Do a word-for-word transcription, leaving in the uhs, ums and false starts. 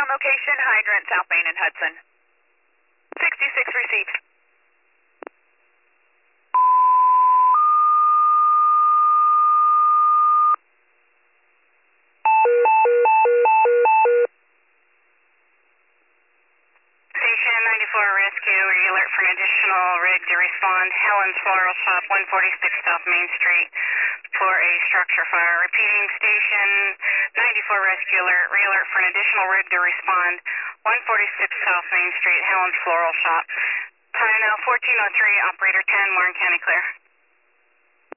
location, hydrant, South Main and Hudson. sixty-six received. Station ninety-four Rescue, are you alert for an additional rig to respond? Helen's Floral Shop, one forty-six South Main Street for a structure fire. Repeating, Station ninety-four Rescue alert, re-alert for an additional rig to respond. one forty-six South Main Street, Helen's Floral Shop. Time now fourteen oh three, operator ten, Warren County clear.